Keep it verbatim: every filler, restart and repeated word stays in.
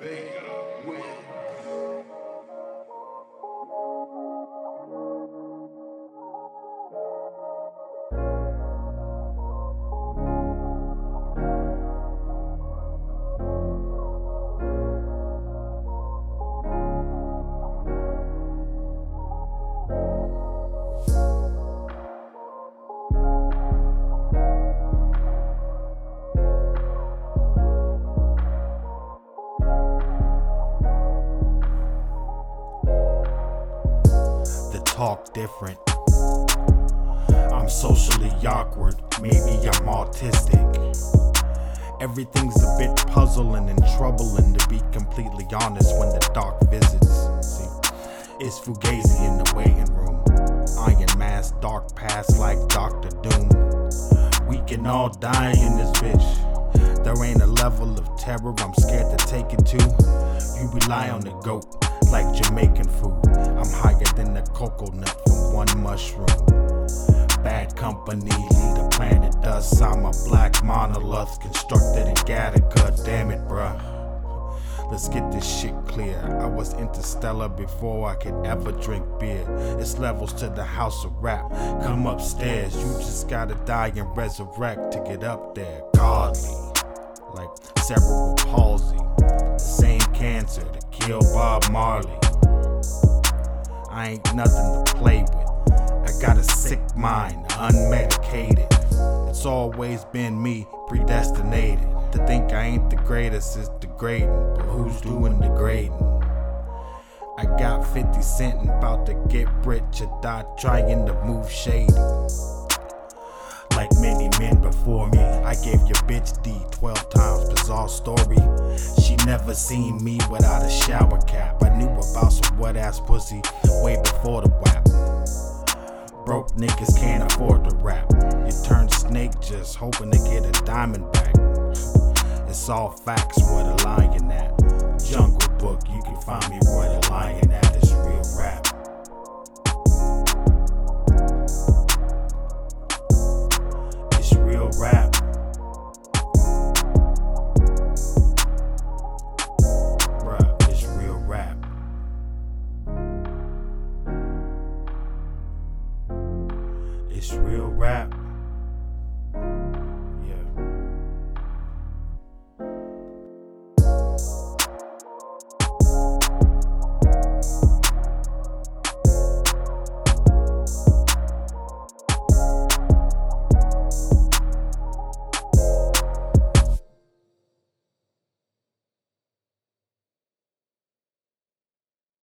big win. Talk different. I'm socially awkward, maybe I'm autistic. Everything's a bit puzzling and troubling, to be completely honest, when the doc visits. See, it's Fugazi in the waiting room. Iron mask, dark past like Doctor Doom. We can all die in this bitch. There ain't a level of terror I'm scared to take it to. You rely on the goat like Jamaican food. I'm higher than the cocoa nut from one mushroom. Bad company, lead a planet dust. I'm a black monolith constructed in Gattaca. Damn it, bruh. Let's get this shit clear. I was interstellar before I could ever drink beer. It's levels to the house of rap. Come upstairs, you just gotta die and resurrect to get up there. Godly, like cerebral palsy. The same cancer that killed Bob Marley. I ain't nothing to play with. I got a sick mind, unmedicated. It's always been me, predestinated. To think I ain't the greatest is degrading, but who's doing the grading? I got fifty cent and about to get rich or die trying to move shady. Like many men before me, I gave your bitch D twelve times. Bizarre story. She never seen me without a shower cap. I knew about some wet ass pussy way before the whap. Broke niggas can't afford to rap. You turn snake just hoping to get a diamond back. It's all facts where the lion at. Jungle Book, you can find me where the lion at. It's real rap. It's real rap.